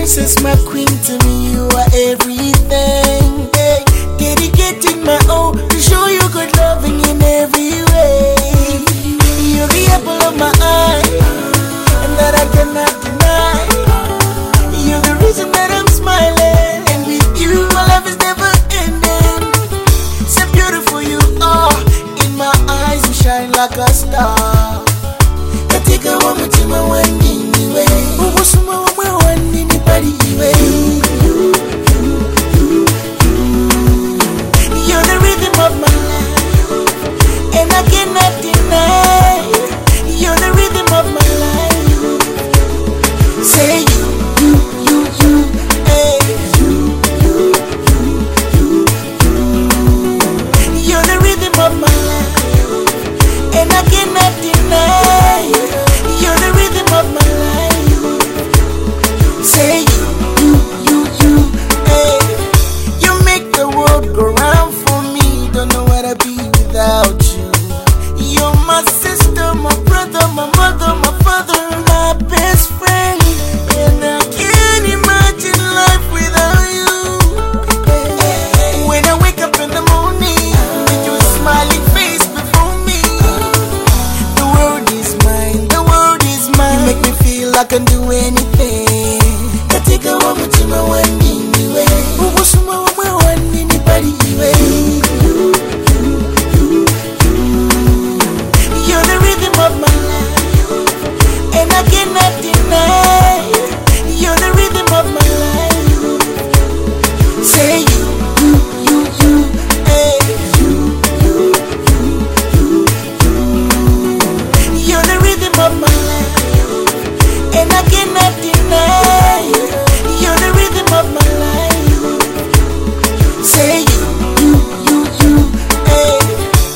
princess, my queen, to me you are everything. Hey, dedicating my own to show you good loving in every way. You're the apple of my eye, and that I cannot deny. You're the reason that I'm smiling, and with you my life is never ending. So beautiful you are, in my eyes you shine like a star. Katika wa mutima wangu niwe, ubusuma wa moyo wangu nipari iwe. You're the rhythm of my life, and I cannot deny. You're the rhythm of my life. Say you, hey. You're the rhythm of my life, and I cannot deny. You're the rhythm of my life. Say you, hey. You make the world go round for me. Don't know where I'd be without you. You're my sister, my brother, my mother, my father, my best friend. And I can't imagine life without you. When I wake up in the morning, with your smiling face before me, the world is mine, the world is mine. You make me feel I can do anything. Katika wa mutima wangu niwe, ubusuma wa moyo wangu nipari iwe. You're the rhythm of my life, and I cannot deny. You're the rhythm of my life. Say you, hey. You're the rhythm of my life, and I cannot deny. You're the rhythm of my life. Say you, hey.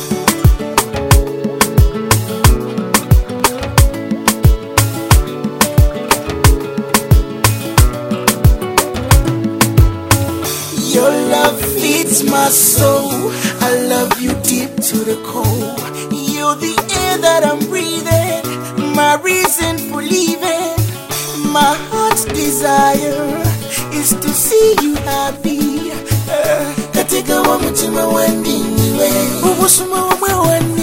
Your love feeds my soul. I love you deep to the core. You're the air that I'm breathing, my reason for living. My heart's desire is to see you happy. Katika wa mutima wangu niwe, ubusuma wa moyo wangu